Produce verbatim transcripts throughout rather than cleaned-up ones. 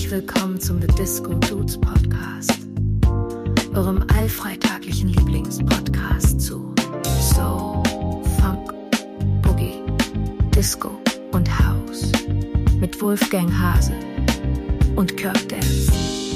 Herzlich willkommen zum The Disco Dudes Podcast, eurem allfreitaglichen Lieblingspodcast zu Soul, Funk, Boogie, Disco und House mit Wolfgang Hase und Kirk Dance.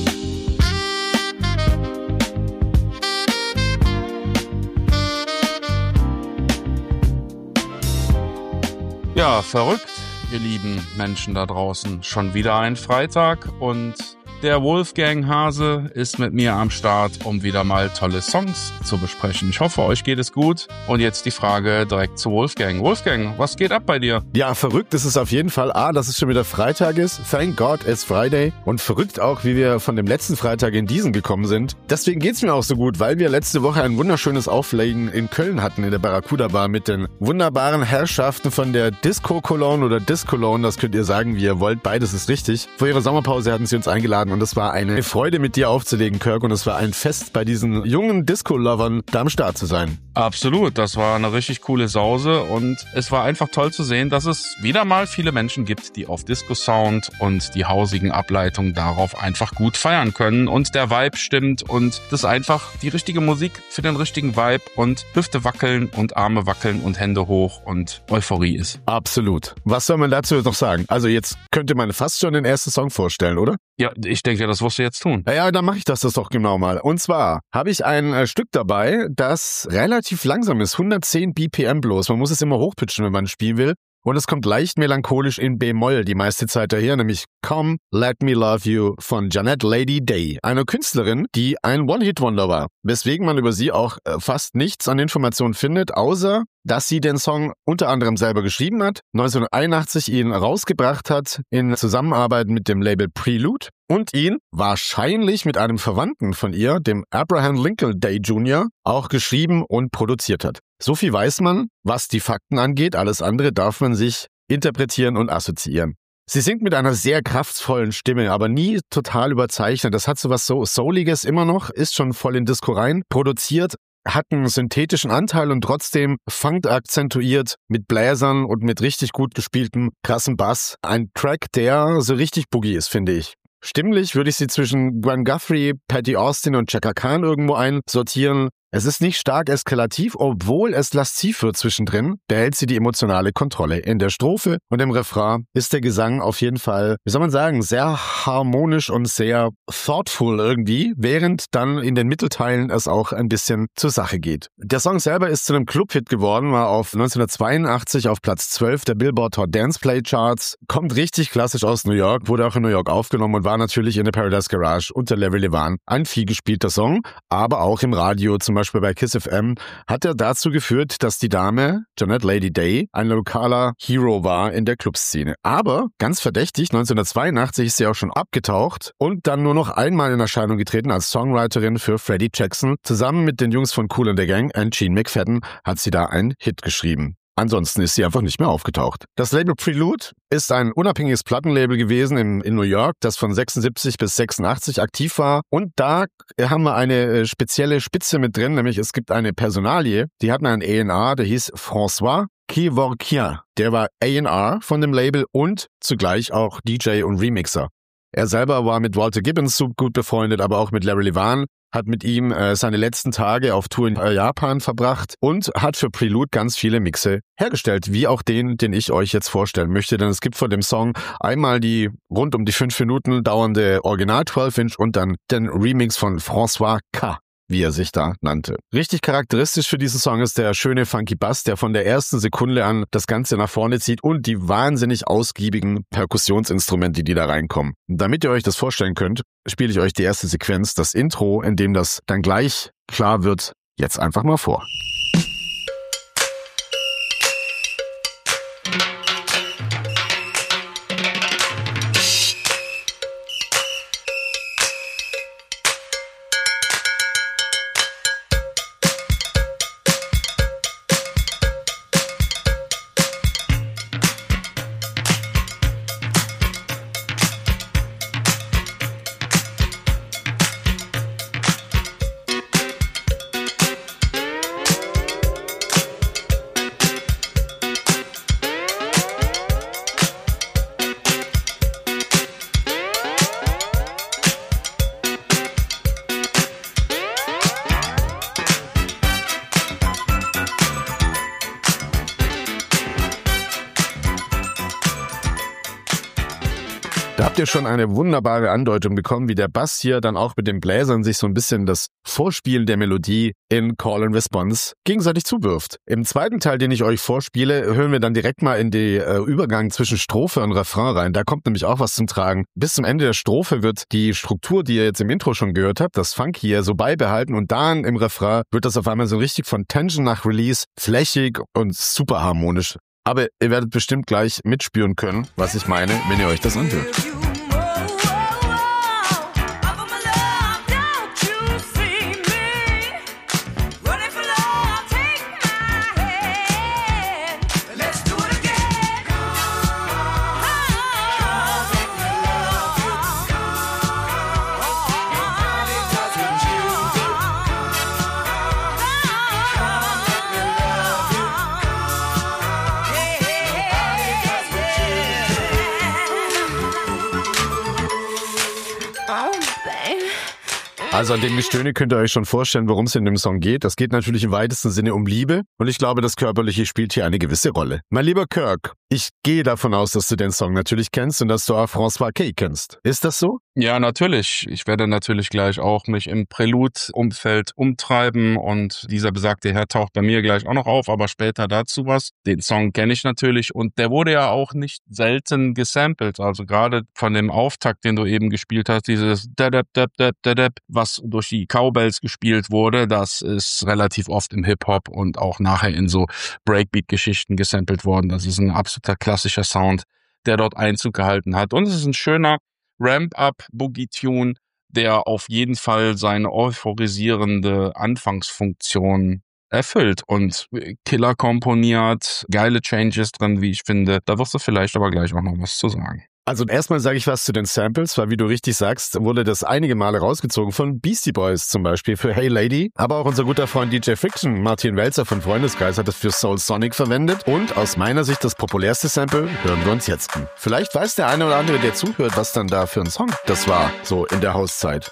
Ja, verrückt, ihr lieben Menschen da draußen. Schon wieder ein Freitag und der Wolfgang Hase ist mit mir am Start, um wieder mal tolle Songs zu besprechen. Ich hoffe, euch geht es gut. Und jetzt die Frage direkt zu Wolfgang. Wolfgang, was geht ab bei dir? Ja, verrückt ist es auf jeden Fall. A, dass es schon wieder Freitag ist. Thank God it's Friday. Und verrückt auch, wie wir von dem letzten Freitag in diesen gekommen sind. Deswegen geht's mir auch so gut, weil wir letzte Woche ein wunderschönes Auflegen in Köln hatten, in der Barracuda Bar mit den wunderbaren Herrschaften von der Disco Cologne oder Discologne. Das könnt ihr sagen, wie ihr wollt. Beides ist richtig. Vor ihrer Sommerpause hatten sie uns eingeladen und es war eine Freude, mit dir aufzulegen, Kirk. Und es war ein Fest, bei diesen jungen Disco-Lovern da am Start zu sein. Absolut, das war eine richtig coole Sause und es war einfach toll zu sehen, dass es wieder mal viele Menschen gibt, die auf Disco-Sound und die hausigen Ableitungen darauf einfach gut feiern können und der Vibe stimmt und das ist einfach die richtige Musik für den richtigen Vibe und Hüfte wackeln und Arme wackeln und Hände hoch und Euphorie ist. Absolut. Was soll man dazu noch sagen? Also jetzt könnte man fast schon den ersten Song vorstellen, oder? Ja, ich denke, das wirst du jetzt tun. Ja, ja, dann mache ich das, das doch genau mal. Und zwar habe ich ein äh, Stück dabei, das relativ langsam ist, hundertzehn B P M bloß. Man muss es immer hochpitchen, wenn man spielen will. Und es kommt leicht melancholisch in B-Moll die meiste Zeit daher, nämlich Come, Let Me Love You von Janet Lady Day, einer Künstlerin, die ein One-Hit-Wonder war, weswegen man über sie auch äh, fast nichts an Informationen findet, außer dass sie den Song unter anderem selber geschrieben hat, neunzehnhunderteinundachtzig ihn rausgebracht hat in Zusammenarbeit mit dem Label Prelude und ihn wahrscheinlich mit einem Verwandten von ihr, dem Abraham Lincoln Day Junior, auch geschrieben und produziert hat. So viel weiß man, was die Fakten angeht, alles andere darf man sich interpretieren und assoziieren. Sie singt mit einer sehr kraftvollen Stimme, aber nie total überzeichnet. Das hat so was so Souliges immer noch, ist schon voll in Disco rein, produziert, hat einen synthetischen Anteil und trotzdem Funk akzentuiert mit Bläsern und mit richtig gut gespieltem, krassen Bass. Ein Track, der so richtig Boogie ist, finde ich. Stimmlich würde ich sie zwischen Gwen Guthrie, Patty Austin und Chaka Khan irgendwo einsortieren. Es ist nicht stark eskalativ, obwohl es lasziv wird zwischendrin, behält sie die emotionale Kontrolle. In der Strophe und im Refrain ist der Gesang auf jeden Fall, wie soll man sagen, sehr harmonisch und sehr thoughtful irgendwie, während dann in den Mittelteilen es auch ein bisschen zur Sache geht. Der Song selber ist zu einem Club-Hit geworden, war auf neunzehnhundertzweiundachtzig auf Platz zwölf der Billboard Hot Dance Play Charts, kommt richtig klassisch aus New York, wurde auch in New York aufgenommen und war natürlich in der Paradise Garage unter Larry Levan ein viel gespielter Song, aber auch im Radio zum Beispiel bei Kiss F M, hat er dazu geführt, dass die Dame, Janet Lady Day, ein lokaler Hero war in der Clubszene. Aber, ganz verdächtig, neunzehnhundertzweiundachtzig ist sie auch schon abgetaucht und dann nur noch einmal in Erscheinung getreten als Songwriterin für Freddie Jackson. Zusammen mit den Jungs von Kool and the Gang und Gene McFadden hat sie da einen Hit geschrieben. Ansonsten ist sie einfach nicht mehr aufgetaucht. Das Label Prelude ist ein unabhängiges Plattenlabel gewesen in, in New York, das von sechsundsiebzig bis sechsundachtzig aktiv war. Und da haben wir eine spezielle Spitze mit drin, nämlich es gibt eine Personalie, die hatten einen A and R, der hieß François Kevorkian. Der war A and R von dem Label und zugleich auch D J und Remixer. Er selber war mit Walter Gibbons so gut befreundet, aber auch mit Larry Levan, hat mit ihm äh, seine letzten Tage auf Tour in äh, Japan verbracht und hat für Prelude ganz viele Mixe hergestellt, wie auch den, den ich euch jetzt vorstellen möchte. Denn es gibt vor dem Song einmal die rund um die fünf Minuten dauernde Original zwölf Inch und dann den Remix von François K., wie er sich da nannte. Richtig charakteristisch für diesen Song ist der schöne funky Bass, der von der ersten Sekunde an das Ganze nach vorne zieht und die wahnsinnig ausgiebigen Perkussionsinstrumente, die da reinkommen. Damit ihr euch das vorstellen könnt, spiele ich euch die erste Sequenz, das Intro, in dem das dann gleich klar wird, jetzt einfach mal vor. habt ihr schon eine wunderbare Andeutung bekommen, wie der Bass hier dann auch mit den Bläsern sich so ein bisschen das Vorspielen der Melodie in Call and Response gegenseitig zuwirft. Im zweiten Teil, den ich euch vorspiele, hören wir dann direkt mal in den äh, Übergang zwischen Strophe und Refrain rein. Da kommt nämlich auch was zum Tragen. Bis zum Ende der Strophe wird die Struktur, die ihr jetzt im Intro schon gehört habt, das Funk hier so beibehalten und dann im Refrain wird das auf einmal so richtig von Tension nach Release flächig und super harmonisch. Aber ihr werdet bestimmt gleich mitspüren können, was ich meine, wenn ihr euch das anhört. Also an dem Gestöhne könnt ihr euch schon vorstellen, worum es in dem Song geht. Das geht natürlich im weitesten Sinne um Liebe und ich glaube, das Körperliche spielt hier eine gewisse Rolle. Mein lieber Kirk, ich gehe davon aus, dass du den Song natürlich kennst und dass du auch François Kay kennst. Ist das so? Ja, natürlich. Ich werde natürlich gleich auch mich im Prelude-Umfeld umtreiben und dieser besagte Herr taucht bei mir gleich auch noch auf, aber später dazu was. Den Song kenne ich natürlich und der wurde ja auch nicht selten gesampelt. Also gerade von dem Auftakt, den du eben gespielt hast, dieses Dadab, Dab, Dab, Dadab, was durch die Cowbells gespielt wurde, das ist relativ oft im Hip-Hop und auch nachher in so Breakbeat-Geschichten gesampelt worden. Das ist ein absoluter klassischer Sound, der dort Einzug gehalten hat. Und es ist ein schöner Ramp-Up-Boogie-Tune, der auf jeden Fall seine euphorisierende Anfangsfunktion erfüllt und Killer komponiert, geile Changes drin, wie ich finde. Da wirst du vielleicht aber gleich auch noch was zu sagen. Also erstmal sage ich was zu den Samples, weil wie du richtig sagst, wurde das einige Male rausgezogen von Beastie Boys zum Beispiel für Hey Lady, aber auch unser guter Freund D J Friction, Martin Welzer von Freundeskreis, hat das für Soul Sonic verwendet und aus meiner Sicht das populärste Sample hören wir uns jetzt an. Vielleicht weiß der eine oder andere, der zuhört, was dann da für ein Song das war, so in der Hauszeit.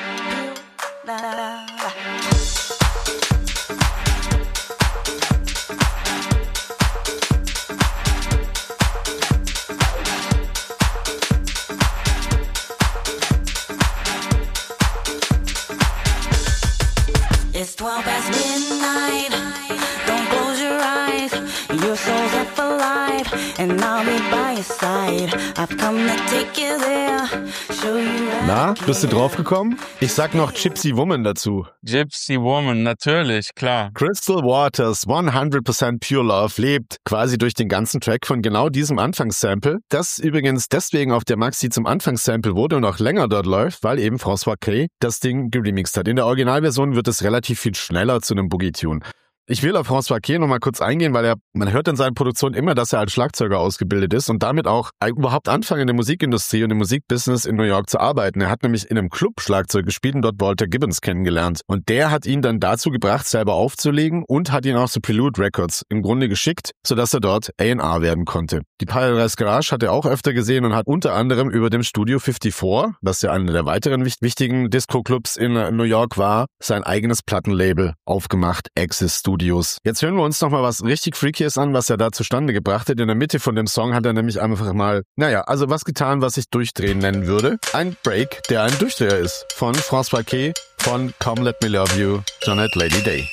It's twelve past midnight, don't close your eyes, your soul's up for life, and I'll be by your side, I've come to take you there, show you where. Na, bist du draufgekommen? Ich sag noch Gypsy Woman dazu. Gypsy Woman, natürlich, klar. Crystal Waters, hundert Prozent Pure Love, lebt quasi durch den ganzen Track von genau diesem Anfangssample, das übrigens deswegen auf der Maxi zum Anfangssample wurde und auch länger dort läuft, weil eben François Kay das Ding geremixed hat. In der Originalversion wird es relativ viel schneller zu einem Boogie-Tune. Ich will auf François Kay noch mal kurz eingehen, weil er, man hört in seinen Produktionen immer, dass er als Schlagzeuger ausgebildet ist und damit auch überhaupt anfangen in der Musikindustrie und im Musikbusiness in New York zu arbeiten. Er hat nämlich in einem Club Schlagzeug gespielt und dort Walter Gibbons kennengelernt. Und der hat ihn dann dazu gebracht, selber aufzulegen und hat ihn auch zu Prelude Records im Grunde geschickt, sodass er dort A and R werden konnte. Die Paradise Garage hat er auch öfter gesehen und hat unter anderem über dem Studio fünfundfünfzig, das ja einer der weiteren wichtigen Disco-Clubs in New York war, sein eigenes Plattenlabel aufgemacht, Axis Studios. Jetzt hören wir uns noch mal was richtig Freakyes an, was er da zustande gebracht hat. In der Mitte von dem Song hat er nämlich einfach mal, naja, also was getan, was ich Durchdrehen nennen würde. Ein Break, der ein Durchdreher ist. Von François Kay, von Come Let Me Love You, Jeanette Lady Day.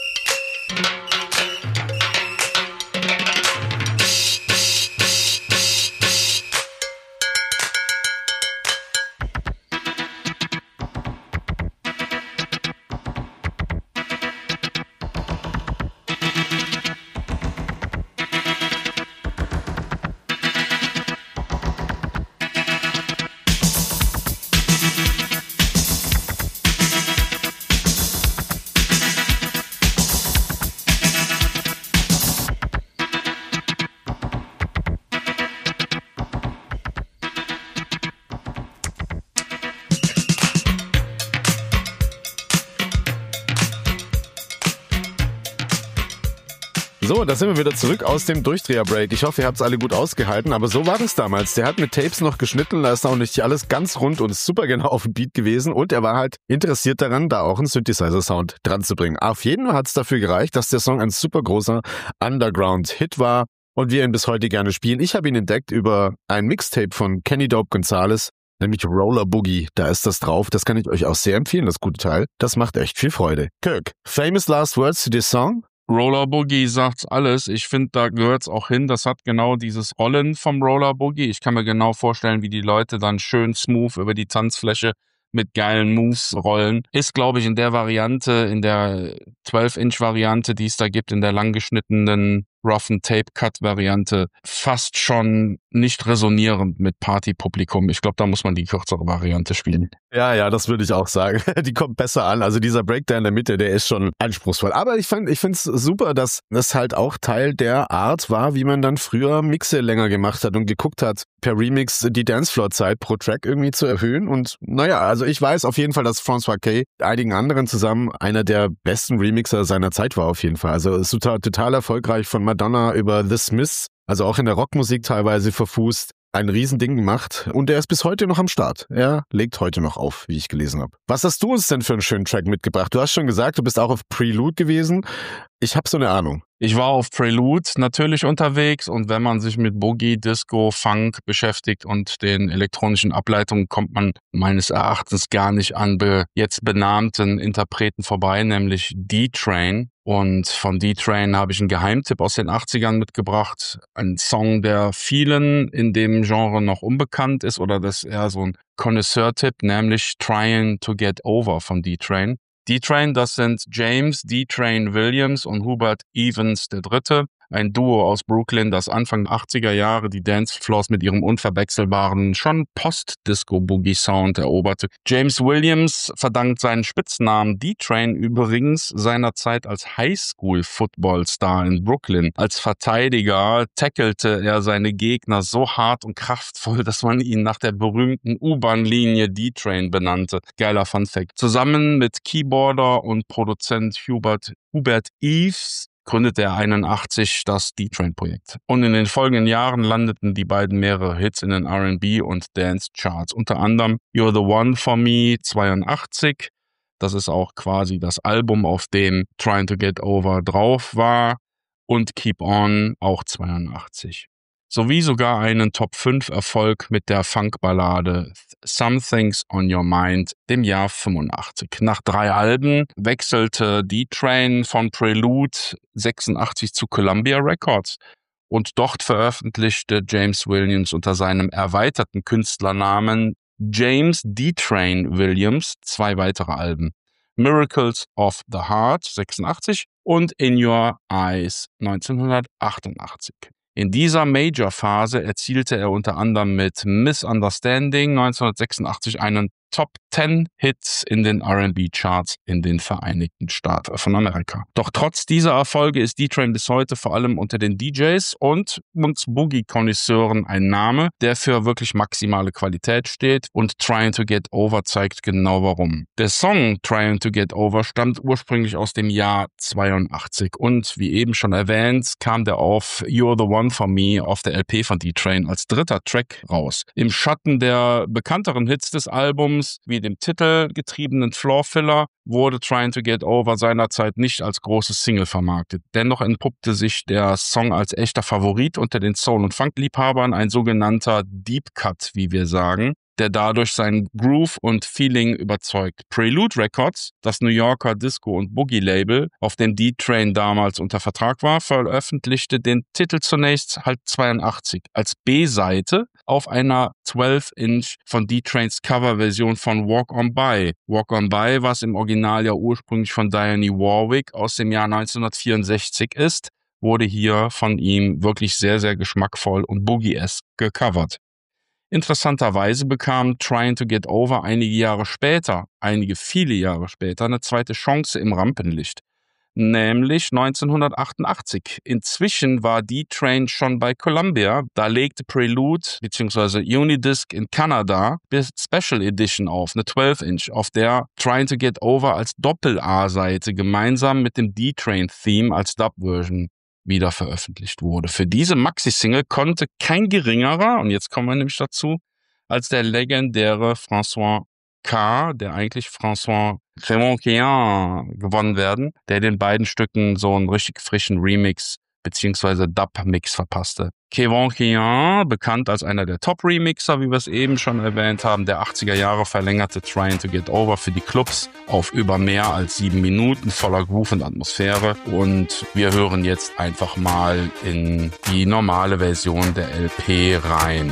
So, da sind wir wieder zurück aus dem Durchdreher-Break. Ich hoffe, ihr habt es alle gut ausgehalten, aber so war das damals. Der hat mit Tapes noch geschnitten, da ist auch nicht alles ganz rund und super genau auf dem Beat gewesen und er war halt interessiert daran, da auch einen Synthesizer-Sound dran zu bringen. Auf jeden Fall hat es dafür gereicht, dass der Song ein super großer Underground-Hit war. und wir ihn bis heute gerne spielen. Ich habe ihn entdeckt über ein Mixtape von Kenny Dope Gonzalez, nämlich Roller Boogie. Da ist das drauf. Das kann ich euch auch sehr empfehlen, das gute Teil. Das macht echt viel Freude. Kirk, famous last words to this song? Roller Boogie sagt's alles. Ich finde, da gehört's auch hin. Das hat genau dieses Rollen vom Roller Boogie. Ich kann mir genau vorstellen, wie die Leute dann schön smooth über die Tanzfläche mit geilen Moves rollen. Ist, glaube ich, in der Variante, in der zwölf Inch Variante, die es da gibt, in der langgeschnittenen roughen Tape-Cut-Variante, fast schon nicht resonierend mit Partypublikum. Ich glaube, da muss man die kürzere Variante spielen. Ja, ja, das würde ich auch sagen. Die kommt besser an. Also dieser Breakdown in der Mitte, der ist schon anspruchsvoll. Aber ich fand, ich finde es super, dass das halt auch Teil der Art war, wie man dann früher Mixe länger gemacht hat und geguckt hat, per Remix die Dancefloor-Zeit pro Track irgendwie zu erhöhen. Und naja, also ich weiß auf jeden Fall, dass François K. einigen anderen zusammen einer der besten Remixer seiner Zeit war auf jeden Fall. Also ist total, total erfolgreich, von Madonna über The Smiths, also auch in der Rockmusik teilweise verfußt, ein Riesending gemacht und er ist bis heute noch am Start. Er legt heute noch auf, wie ich gelesen habe. Was hast du uns denn für einen schönen Track mitgebracht? Du hast schon gesagt, du bist auch auf Prelude gewesen. Ich habe so eine Ahnung. Ich war auf Prelude natürlich unterwegs und wenn man sich mit Boogie, Disco, Funk beschäftigt und den elektronischen Ableitungen, kommt man meines Erachtens gar nicht an be- jetzt benannten Interpreten vorbei, nämlich D-Train. Und von D-Train habe ich einen Geheimtipp aus den achtzigern mitgebracht. Ein Song, der vielen in dem Genre noch unbekannt ist oder das ist eher so ein Connoisseur-Tipp, nämlich Trying to Get Over von D-Train. D-Train, das sind James D-Train Williams und Hubert Evans der Dritte. Ein Duo aus Brooklyn, das Anfang der achtziger Jahre die Dancefloors mit ihrem unverwechselbaren, schon Post-Disco-Boogie-Sound eroberte. James Williams verdankt seinen Spitznamen D-Train übrigens seiner Zeit als Highschool-Football-Star in Brooklyn. Als Verteidiger tackelte er seine Gegner so hart und kraftvoll, dass man ihn nach der berühmten U-Bahn-Linie D-Train benannte. Geiler Funfact. Zusammen mit Keyboarder und Produzent Hubert, Hubert Eves gründete er einundachtzig das D-Train-Projekt. Und in den folgenden Jahren landeten die beiden mehrere Hits in den R and B und Dance-Charts. Unter anderem You're the One for Me zweiundachtzig. Das ist auch quasi das Album, auf dem Trying to Get Over drauf war. Und Keep On auch zweiundachtzig. Sowie sogar einen Top fünf Erfolg mit der Funkballade Something's on Your Mind dem Jahr fünfundachtzig. Nach drei Alben wechselte D-Train von Prelude sechsundachtzig zu Columbia Records und dort veröffentlichte James Williams unter seinem erweiterten Künstlernamen James D-Train Williams zwei weitere Alben. Miracles of the Heart sechsundachtzig und In Your Eyes neunzehnhundertachtundachtzig. In dieser Major-Phase erzielte er unter anderem mit Misunderstanding neunzehnhundertsechsundachtzig einen Top zehn Hits in den R and B-Charts in den Vereinigten Staaten von Amerika. Doch trotz dieser Erfolge ist D-Train bis heute vor allem unter den D Js und uns Boogie-Konnoisseuren ein Name, der für wirklich maximale Qualität steht, und Trying to Get Over zeigt genau warum. Der Song Trying to Get Over stammt ursprünglich aus dem Jahr zweiundachtzig und wie eben schon erwähnt, kam der auf You're the One for Me auf der L P von D-Train als dritter Track raus. Im Schatten der bekannteren Hits des Albums wie dem titelgetriebenen Floor-Filler wurde Trying to Get Over seinerzeit nicht als großes Single vermarktet. Dennoch entpuppte sich der Song als echter Favorit unter den Soul- und Funk-Liebhabern, ein sogenannter Deep Cut, wie wir sagen, der dadurch seinen Groove und Feeling überzeugt. Prelude Records, das New Yorker Disco- und Boogie-Label, auf dem D-Train damals unter Vertrag war, veröffentlichte den Titel zunächst halt zweiundachtzig als B-Seite auf einer zwölf Inch von D-Trains Coverversion von Walk On By. Walk On By, was im Original ja ursprünglich von Diane Warwick aus dem Jahr neunzehnhundertvierundsechzig ist, wurde hier von ihm wirklich sehr, sehr geschmackvoll und Boogie-esque gecovert. Interessanterweise bekam Trying to Get Over einige Jahre später, einige viele Jahre später, eine zweite Chance im Rampenlicht, nämlich neunzehnhundertachtundachtzig. Inzwischen war D-Train schon bei Columbia, da legte Prelude bzw. Unidisc in Kanada bis Special Edition auf, eine zwölf Inch, auf der Trying to Get Over als Doppel-A-Seite gemeinsam mit dem D-Train-Theme als Dub-Version wieder veröffentlicht wurde. Für diese Maxi-Single konnte kein geringerer, und jetzt kommen wir nämlich dazu, als der legendäre François K., der eigentlich François Crémonquien gewonnen werden, der den beiden Stücken so einen richtig frischen Remix bzw. Dub-Mix verpasste. Kevin Kian, bekannt als einer der Top-Remixer, wie wir es eben schon erwähnt haben, der achtziger Jahre verlängerte Trying to Get Over für die Clubs auf über mehr als sieben Minuten voller Groove und Atmosphäre. Und wir hören jetzt einfach mal in die normale Version der L P rein.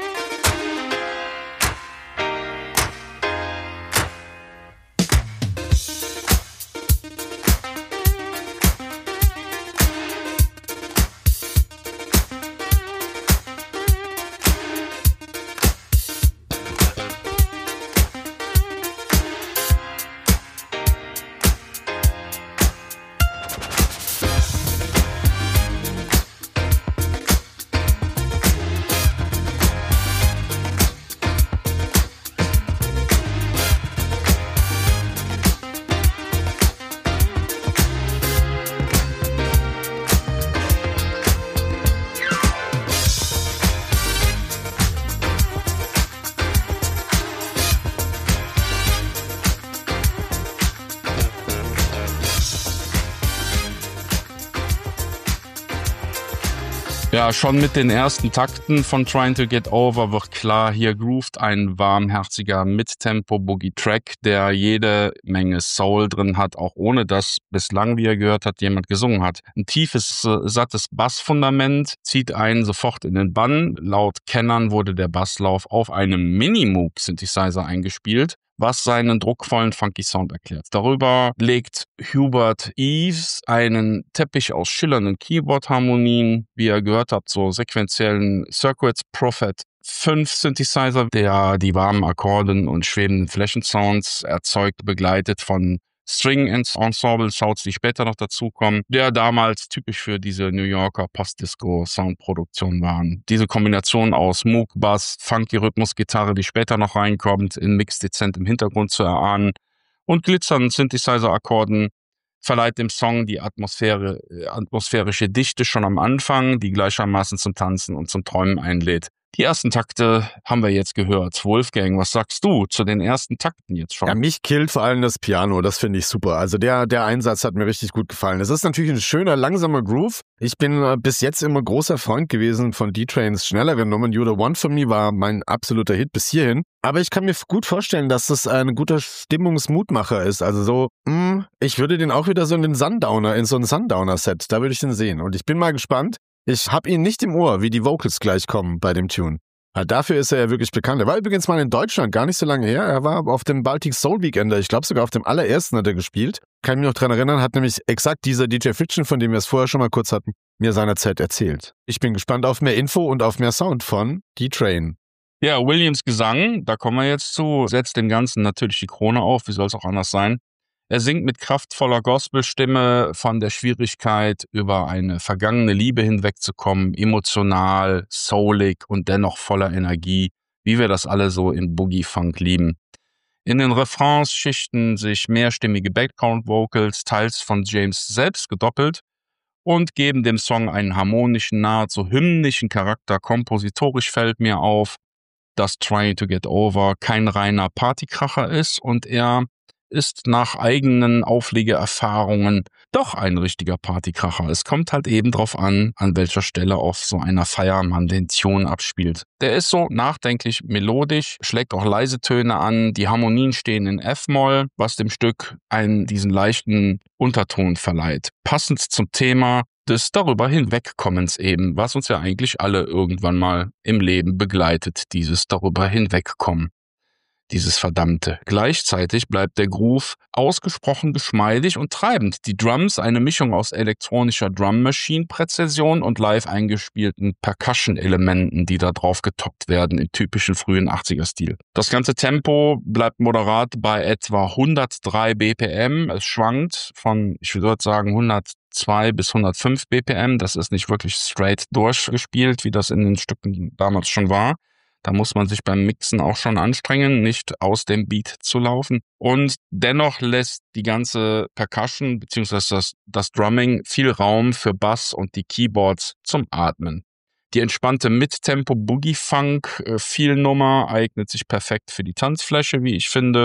Ja, schon mit den ersten Takten von Trying to Get Over wird klar, hier groovt ein warmherziger Mid-Tempo-Boogie-Track, der jede Menge Soul drin hat, auch ohne dass bislang, wie ihr gehört habt, jemand gesungen hat. Ein tiefes, sattes Bassfundament zieht einen sofort in den Bann. Laut Kennern wurde der Basslauf auf einem Mini-Moog-Synthesizer eingespielt, was seinen druckvollen funky Sound erklärt. Darüber legt Hubert Eaves einen Teppich aus schillernden Keyboard-Harmonien, wie ihr gehört habt, so sequenziellen Circuits Prophet fünf Synthesizer, der die warmen Akkorden und schwebenden Flächensounds erzeugt, begleitet von String-Ensemble-Sounds, die später noch dazukommen, der damals typisch für diese New Yorker Post-Disco-Soundproduktion waren. Diese Kombination aus Moog, Bass, Funky-Rhythmus-Gitarre, die später noch reinkommt, in Mix dezent im Hintergrund zu erahnen, und glitzernden Synthesizer-Akkorden verleiht dem Song die Atmosphäre, äh, atmosphärische Dichte schon am Anfang, die gleichermaßen zum Tanzen und zum Träumen einlädt. Die ersten Takte haben wir jetzt gehört. Wolfgang, was sagst du zu den ersten Takten jetzt schon? Ja, mich killt vor allem das Piano, das finde ich super. Also der der Einsatz hat mir richtig gut gefallen. Es ist natürlich ein schöner, langsamer Groove. Ich bin äh, bis jetzt immer großer Freund gewesen von D-Trains schnelleren Nummern. You're the One for Me war mein absoluter Hit bis hierhin. Aber ich kann mir gut vorstellen, dass das ein guter Stimmungsmutmacher ist. Also so, mh, ich würde den auch wieder so in den Sundowner, in so ein Sundowner-Set, da würde ich den sehen. Und ich bin mal gespannt. Ich habe ihn nicht im Ohr, wie die Vocals gleich kommen bei dem Tune. Ja, dafür ist er ja wirklich bekannt. Er war übrigens mal in Deutschland, gar nicht so lange her. Er war auf dem Baltic Soul Weekender. Ich glaube sogar auf dem allerersten hat er gespielt. Kann mich noch dran erinnern, hat nämlich exakt dieser D J Friction, von dem wir es vorher schon mal kurz hatten, mir seinerzeit erzählt. Ich bin gespannt auf mehr Info und auf mehr Sound von D-Train. Ja, Williams Gesang, da kommen wir jetzt zu, setzt dem Ganzen natürlich die Krone auf, wie soll es auch anders sein. Er singt mit kraftvoller Gospelstimme von der Schwierigkeit, über eine vergangene Liebe hinwegzukommen, emotional, soulig und dennoch voller Energie, wie wir das alle so im Boogie-Funk lieben. In den Refrains schichten sich mehrstimmige Background-Vocals, teils von James selbst gedoppelt, und geben dem Song einen harmonischen, nahezu hymnischen Charakter. Kompositorisch fällt mir auf, dass Trying to Get Over kein reiner Partykracher ist und er ist nach eigenen Auflegeerfahrungen doch ein richtiger Partykracher. Es kommt halt eben drauf an, an welcher Stelle auf so einer Feier man den Tune abspielt. Der ist so nachdenklich melodisch, schlägt auch leise Töne an, die Harmonien stehen in F-Moll, was dem Stück einen diesen leichten Unterton verleiht. Passend zum Thema des darüber hinwegkommens eben, was uns ja eigentlich alle irgendwann mal im Leben begleitet, dieses darüber hinwegkommen. Dieses Verdammte. Gleichzeitig bleibt der Groove ausgesprochen geschmeidig und treibend. Die Drums, eine Mischung aus elektronischer Drum-Machine-Präzision und live eingespielten Percussion-Elementen, die da drauf getoppt werden im typischen frühen achtziger-Stil. Das ganze Tempo bleibt moderat bei etwa hundertdrei B P M. Es schwankt von, ich würde sagen, hundertzwei bis hundertfünf B P M. Das ist nicht wirklich straight durchgespielt, wie das in den Stücken damals schon war. Da muss man sich beim Mixen auch schon anstrengen, nicht aus dem Beat zu laufen. Und dennoch lässt die ganze Percussion bzw. Das, das Drumming viel Raum für Bass und die Keyboards zum Atmen. Die entspannte Mid-Tempo-Boogie-Funk-Feel-Nummer eignet sich perfekt für die Tanzfläche, wie ich finde.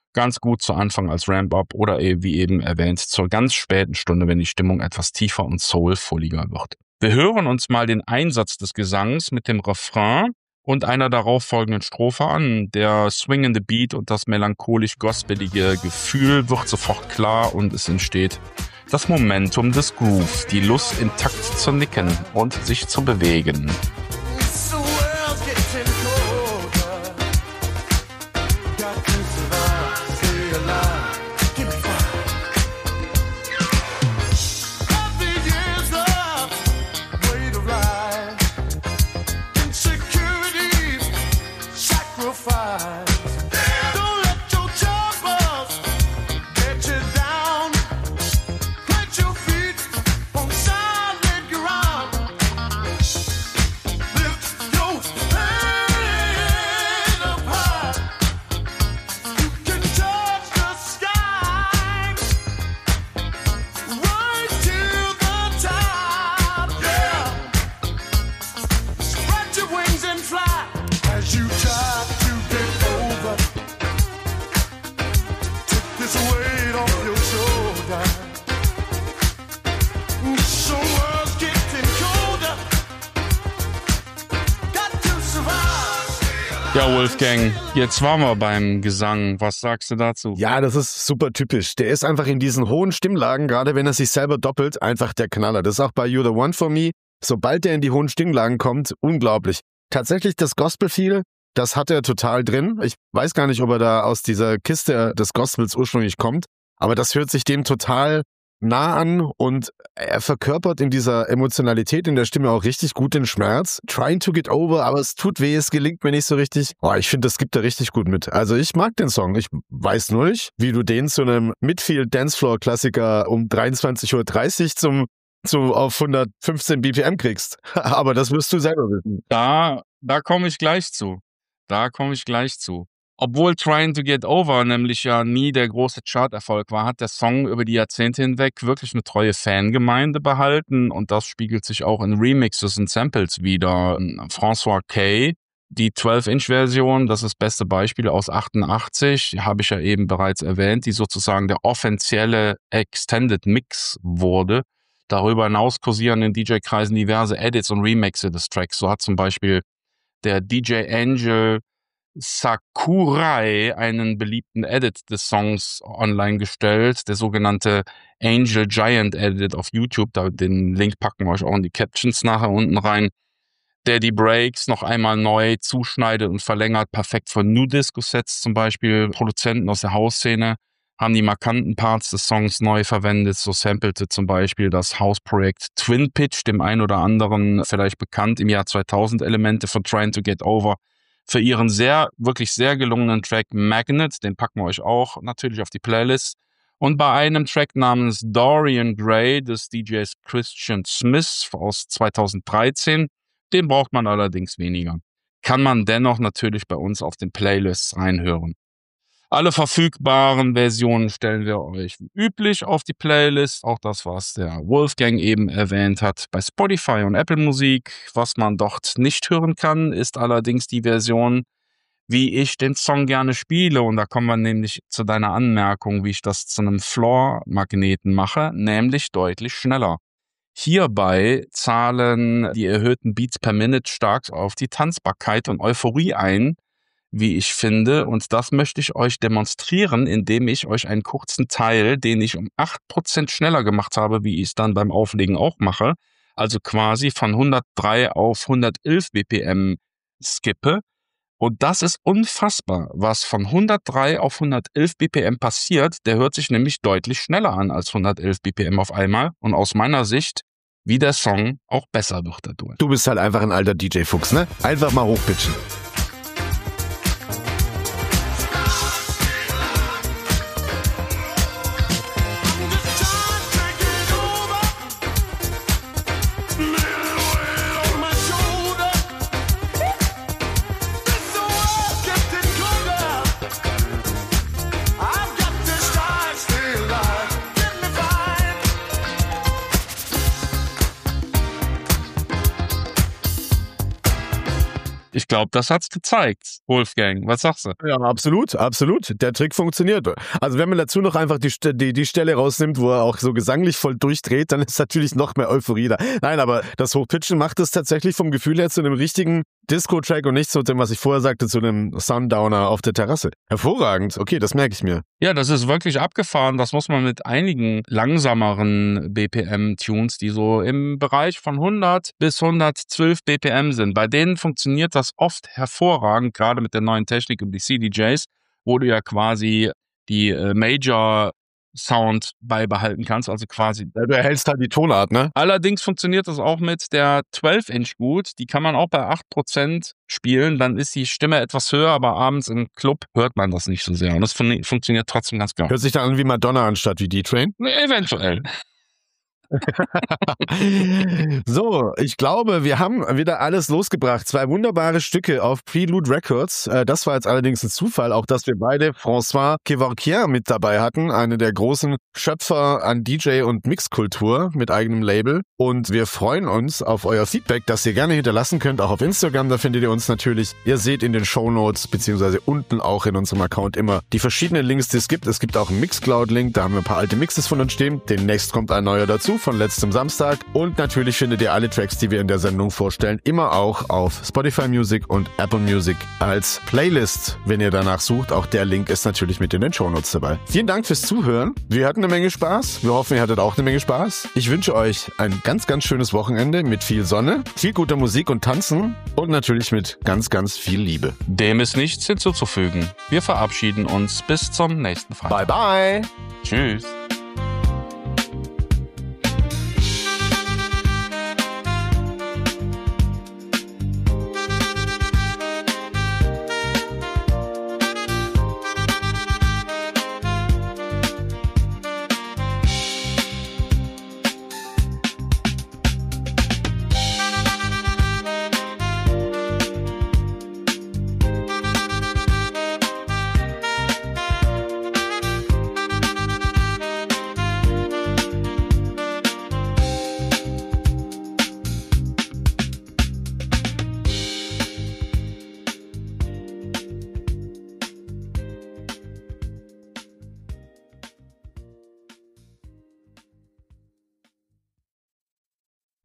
ganz gut zu Anfang als Ramp-Up oder eben, wie eben erwähnt, zur ganz späten Stunde, wenn die Stimmung etwas tiefer und soulfulliger wird. Wir hören uns mal den Einsatz des Gesangs mit dem Refrain und einer darauf folgenden Strophe an. Der swingende Beat und das melancholisch-gospelige Gefühl wird sofort klar und es entsteht das Momentum des Grooves, die Lust im Takt zu nicken und sich zu bewegen. Ja, Wolfgang, jetzt waren wir beim Gesang. Was sagst du dazu? Ja, das ist super typisch. Der ist einfach in diesen hohen Stimmlagen, gerade wenn er sich selber doppelt, einfach der Knaller. Das ist auch bei You're the One for Me. Sobald er in die hohen Stimmlagen kommt, unglaublich. Tatsächlich das Gospel-Feel, das hat er total drin. Ich weiß gar nicht, ob er da aus dieser Kiste des Gospels ursprünglich kommt, aber das hört sich dem total nah an und er verkörpert in dieser Emotionalität in der Stimme auch richtig gut den Schmerz. Trying to get over, aber es tut weh, es gelingt mir nicht so richtig. Oh, ich finde, das gibt er richtig gut mit. Also ich mag den Song. Ich weiß nur nicht, wie du den zu einem Midfield-Dancefloor-Klassiker um dreiundzwanzig Uhr dreißig zum, zu, auf hundertfünfzehn B P M kriegst. Aber das wirst du selber wissen. Da, da komme ich gleich zu. Da komme ich gleich zu. Obwohl Trying to Get Over nämlich ja nie der große Charterfolg war, hat der Song über die Jahrzehnte hinweg wirklich eine treue Fangemeinde behalten und das spiegelt sich auch in Remixes und Samples wieder. François Kay, die zwölf Inch Version, das ist das beste Beispiel aus achtundachtzig, habe ich ja eben bereits erwähnt, die sozusagen der offizielle Extended Mix wurde. Darüber hinaus kursieren in D J-Kreisen diverse Edits und Remixe des Tracks. So hat zum Beispiel der D J Angel Sakurai einen beliebten Edit des Songs online gestellt, der sogenannte Angel Giant Edit auf YouTube, da den Link packen wir euch auch in die Captions nachher unten rein, der die Breaks noch einmal neu zuschneidet und verlängert, perfekt für New Disco Sets zum Beispiel. Produzenten aus der Hausszene haben die markanten Parts des Songs neu verwendet, so sampelte zum Beispiel das House-Projekt Twin Pitch, dem ein oder anderen vielleicht bekannt, im Jahr zweitausend Elemente von Trying to Get Over, für ihren sehr, wirklich sehr gelungenen Track Magnet, den packen wir euch auch natürlich auf die Playlist. Und bei einem Track namens Dorian Gray des D Js Christian Smith aus zweitausenddreizehn, den braucht man allerdings weniger. Kann man dennoch natürlich bei uns auf den Playlists reinhören. Alle verfügbaren Versionen stellen wir euch wie üblich auf die Playlist. Auch das, was der Wolfgang eben erwähnt hat, bei Spotify und Apple Musik. Was man dort nicht hören kann, ist allerdings die Version, wie ich den Song gerne spiele. Und da kommen wir nämlich zu deiner Anmerkung, wie ich das zu einem Floor-Magneten mache, nämlich deutlich schneller. Hierbei zahlen die erhöhten Beats per Minute stark auf die Tanzbarkeit und Euphorie ein, wie ich finde. Und das möchte ich euch demonstrieren, indem ich euch einen kurzen Teil, den ich um acht Prozent schneller gemacht habe, wie ich es dann beim Auflegen auch mache, also quasi von hundertdrei auf hundertelf B P M skippe. Und das ist unfassbar, was von hundertdrei auf hundertelf B P M passiert. Der hört sich nämlich deutlich schneller an als hundertelf B P M auf einmal. Und aus meiner Sicht, wie der Song auch besser wird dadurch. Du bist halt einfach ein alter D J-Fuchs, ne? Einfach mal hochpitchen. Ich glaube, das hat's gezeigt, Wolfgang. Was sagst du? Ja, absolut, absolut. Der Trick funktioniert. Also wenn man dazu noch einfach die, die, die Stelle rausnimmt, wo er auch so gesanglich voll durchdreht, dann ist natürlich noch mehr Euphorie da. Nein, aber das Hochpitchen macht es tatsächlich vom Gefühl her zu einem richtigen Disco-Track und nicht zu dem, was ich vorher sagte, zu einem Sundowner auf der Terrasse. Hervorragend. Okay, das merke ich mir. Ja, das ist wirklich abgefahren. Das muss man mit einigen langsameren B P M-Tunes, die so im Bereich von hundert bis hundertzwölf B P M sind. Bei denen funktioniert das oft hervorragend, gerade mit der neuen Technik und die C D Js, wo du ja quasi die äh, Major Sound beibehalten kannst, also quasi. Ja, du erhältst halt die Tonart, ne? Allerdings funktioniert das auch mit der zwölf Inch gut. Die kann man auch bei acht Prozent spielen. Dann ist die Stimme etwas höher, aber abends im Club hört man das nicht so sehr. Und das fun- funktioniert trotzdem ganz klar. Hört sich dann an wie Madonna anstatt wie D-Train? Eventuell. So, ich glaube, wir haben wieder alles losgebracht. Zwei wunderbare Stücke auf Prelude Records. Das war jetzt allerdings ein Zufall, auch dass wir beide François Kevorkian mit dabei hatten, eine der großen Schöpfer an D J- und Mixkultur mit eigenem Label. Und wir freuen uns auf euer Feedback, das ihr gerne hinterlassen könnt, auch auf Instagram. Da findet ihr uns natürlich. Ihr seht in den Shownotes beziehungsweise unten auch in unserem Account immer die verschiedenen Links, die es gibt. Es gibt auch einen Mixcloud-Link, da haben wir ein paar alte Mixes von uns stehen. Demnächst kommt ein neuer dazu von letztem Samstag. Und natürlich findet ihr alle Tracks, die wir in der Sendung vorstellen, immer auch auf Spotify Music und Apple Music als Playlist, wenn ihr danach sucht. Auch der Link ist natürlich mit in den Shownotes dabei. Vielen Dank fürs Zuhören. Wir hatten eine Menge Spaß. Wir hoffen, ihr hattet auch eine Menge Spaß. Ich wünsche euch ein ganz, ganz schönes Wochenende mit viel Sonne, viel guter Musik und Tanzen und natürlich mit ganz, ganz viel Liebe. Dem ist nichts hinzuzufügen. Wir verabschieden uns bis zum nächsten Freitag. Bye, bye. Tschüss.